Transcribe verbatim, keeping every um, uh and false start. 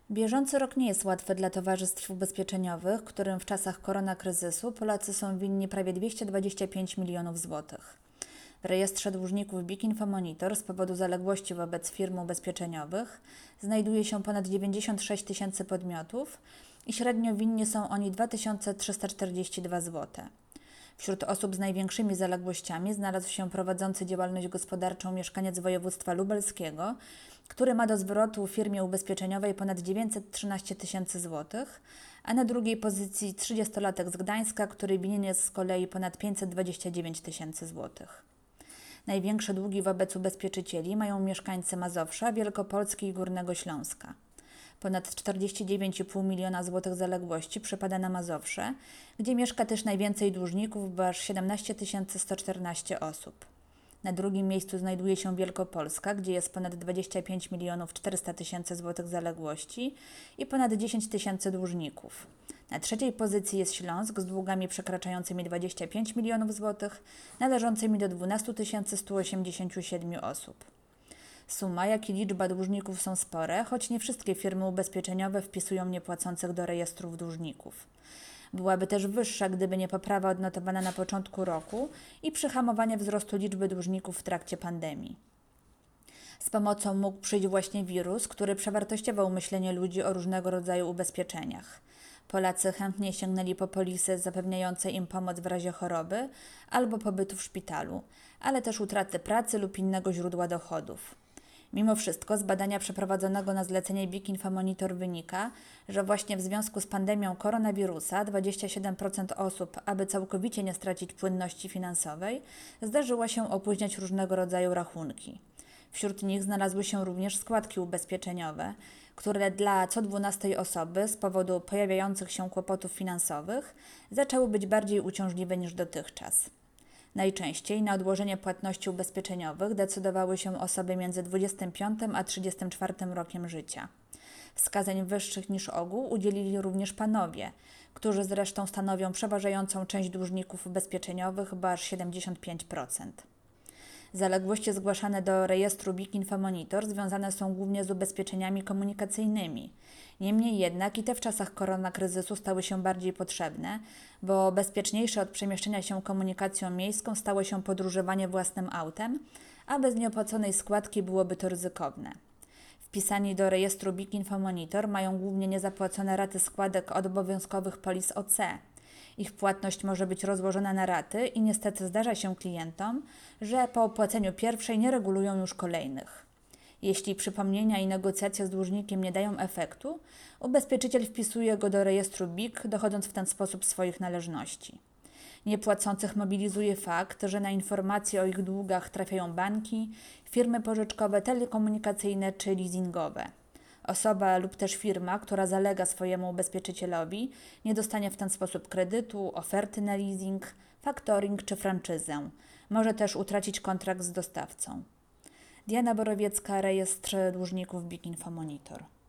Bieżący rok nie jest łatwy dla towarzystw ubezpieczeniowych, którym w czasach koronakryzysu Polacy są winni prawie dwieście dwadzieścia pięć milionów złotych. W rejestrze dłużników B I K InfoMonitor z powodu zaległości wobec firm ubezpieczeniowych znajduje się ponad dziewięćdziesiąt sześć tysięcy podmiotów i średnio winni są oni dwa tysiące trzysta czterdzieści dwa złote. Wśród osób z największymi zaległościami znalazł się prowadzący działalność gospodarczą mieszkaniec województwa lubelskiego, który ma do zwrotu firmie ubezpieczeniowej ponad dziewięćset trzynaście tysięcy złotych, a na drugiej pozycji trzydziestolatek z Gdańska, który winien jest z kolei ponad pięćset dwadzieścia dziewięć tysięcy złotych. Największe długi wobec ubezpieczycieli mają mieszkańcy Mazowsza, Wielkopolski i Górnego Śląska. Ponad czterdzieści dziewięć i pół miliona złotych zaległości przypada na Mazowsze, gdzie mieszka też najwięcej dłużników, bo aż siedemnaście tysięcy sto czternaście osób. Na drugim miejscu znajduje się Wielkopolska, gdzie jest ponad dwadzieścia pięć milionów czterysta tysięcy złotych zaległości i ponad dziesięć tysięcy dłużników. Na trzeciej pozycji jest Śląsk z długami przekraczającymi dwadzieścia pięć milionów złotych, należącymi do dwanaście tysięcy sto osiemdziesiąt siedem osób. Suma, jak i liczba dłużników są spore, choć nie wszystkie firmy ubezpieczeniowe wpisują niepłacących do rejestrów dłużników. Byłaby też wyższa, gdyby nie poprawa odnotowana na początku roku i przyhamowanie wzrostu liczby dłużników w trakcie pandemii. Z pomocą mógł przyjść właśnie wirus, który przewartościował myślenie ludzi o różnego rodzaju ubezpieczeniach. Polacy chętnie sięgnęli po polisy zapewniające im pomoc w razie choroby albo pobytu w szpitalu, ale też utraty pracy lub innego źródła dochodów. Mimo wszystko z badania przeprowadzonego na zlecenie B I K InfoMonitor wynika, że właśnie w związku z pandemią koronawirusa dwadzieścia siedem procent osób, aby całkowicie nie stracić płynności finansowej, zdarzyło się opóźniać różnego rodzaju rachunki. Wśród nich znalazły się również składki ubezpieczeniowe, które dla co dwunastej osoby z powodu pojawiających się kłopotów finansowych zaczęły być bardziej uciążliwe niż dotychczas. Najczęściej na odłożenie płatności ubezpieczeniowych decydowały się osoby między dwudziestym piątym a trzydziestym czwartym rokiem życia. Wskazań wyższych niż ogół udzielili również panowie, którzy zresztą stanowią przeważającą część dłużników ubezpieczeniowych, bo aż siedemdziesiąt pięć procent. Zaległości zgłaszane do rejestru B I K InfoMonitor związane są głównie z ubezpieczeniami komunikacyjnymi. Niemniej jednak i te w czasach koronakryzysu stały się bardziej potrzebne, bo bezpieczniejsze od przemieszczenia się komunikacją miejską stało się podróżowanie własnym autem, a bez nieopłaconej składki byłoby to ryzykowne. Wpisani do rejestru B I K InfoMonitor mają głównie niezapłacone raty składek od obowiązkowych polis O C. Ich płatność może być rozłożona na raty i niestety zdarza się klientom, że po opłaceniu pierwszej nie regulują już kolejnych. Jeśli przypomnienia i negocjacje z dłużnikiem nie dają efektu, ubezpieczyciel wpisuje go do rejestru B I K, dochodząc w ten sposób swoich należności. Niepłacących mobilizuje fakt, że na informacje o ich długach trafiają banki, firmy pożyczkowe, telekomunikacyjne czy leasingowe. Osoba lub też firma, która zalega swojemu ubezpieczycielowi, nie dostanie w ten sposób kredytu, oferty na leasing, faktoring czy franczyzę. Może też utracić kontrakt z dostawcą. Diana Borowiecka, Rejestr Dłużników B I K InfoMonitor.